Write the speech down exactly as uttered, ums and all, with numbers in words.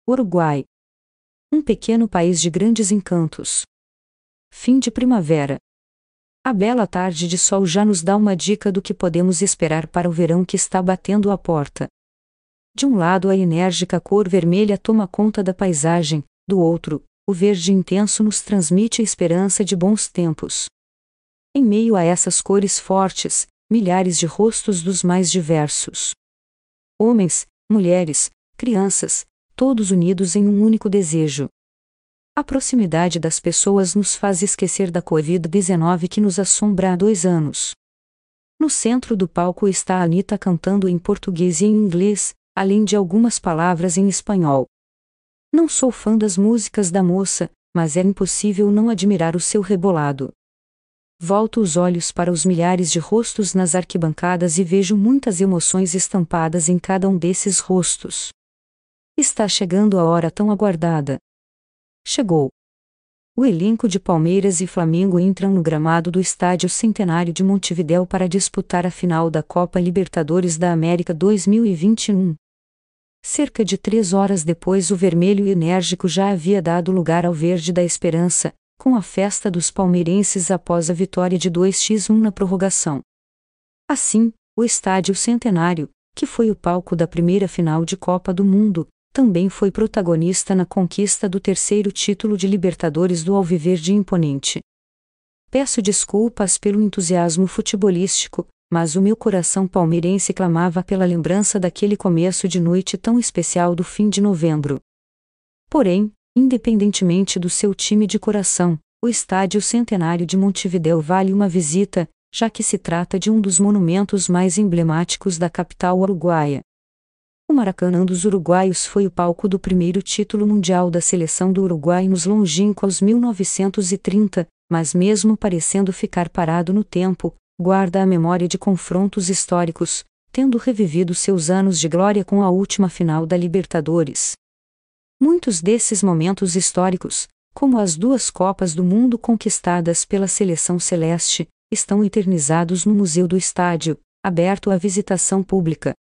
Uruguai. Um pequeno país de grandes encantos. Fim de primavera. A bela tarde de sol já nos dá uma dica do que podemos esperar para o verão que está batendo à porta. De um lado, a enérgica cor vermelha toma conta da paisagem, do outro, o verde intenso nos transmite a esperança de bons tempos. Em meio a essas cores fortes, milhares de rostos dos mais diversos. Homens, mulheres, crianças, todos unidos em um único desejo. A proximidade das pessoas nos faz esquecer da covid dezenove que nos assombra há dois anos. No centro do palco está a Anitta cantando em português e em inglês, além de algumas palavras em espanhol. Não sou fã das músicas da moça, mas é impossível não admirar o seu rebolado. Volto os olhos para os milhares de rostos nas arquibancadas e vejo muitas emoções estampadas em cada um desses rostos. Está chegando a hora tão aguardada. Chegou. O elenco de Palmeiras e Flamengo entram no gramado do Estádio Centenário de Montevidéu para disputar a final da Copa Libertadores da América dois mil e vinte e um. Cerca de três horas depois, o vermelho enérgico já havia dado lugar ao verde da esperança, com a festa dos palmeirenses após a vitória de dois a um na prorrogação. Assim, o Estádio Centenário, que foi o palco da primeira final de Copa do Mundo, também foi protagonista na conquista do terceiro título de Libertadores do Alviverde imponente. Peço desculpas pelo entusiasmo futebolístico, mas o meu coração palmeirense clamava pela lembrança daquele começo de noite tão especial do fim de novembro. Porém, independentemente do seu time de coração, o Estádio Centenário de Montevidéu vale uma visita, já que se trata de um dos monumentos mais emblemáticos da capital uruguaia. O Maracanã dos uruguaios foi o palco do primeiro título mundial da seleção do Uruguai nos longínquos mil novecentos e trinta, mas mesmo parecendo ficar parado no tempo, guarda a memória de confrontos históricos, tendo revivido seus anos de glória com a última final da Libertadores. Muitos desses momentos históricos, como as duas Copas do Mundo conquistadas pela seleção celeste, estão eternizados no Museu do Estádio, aberto à visitação pública.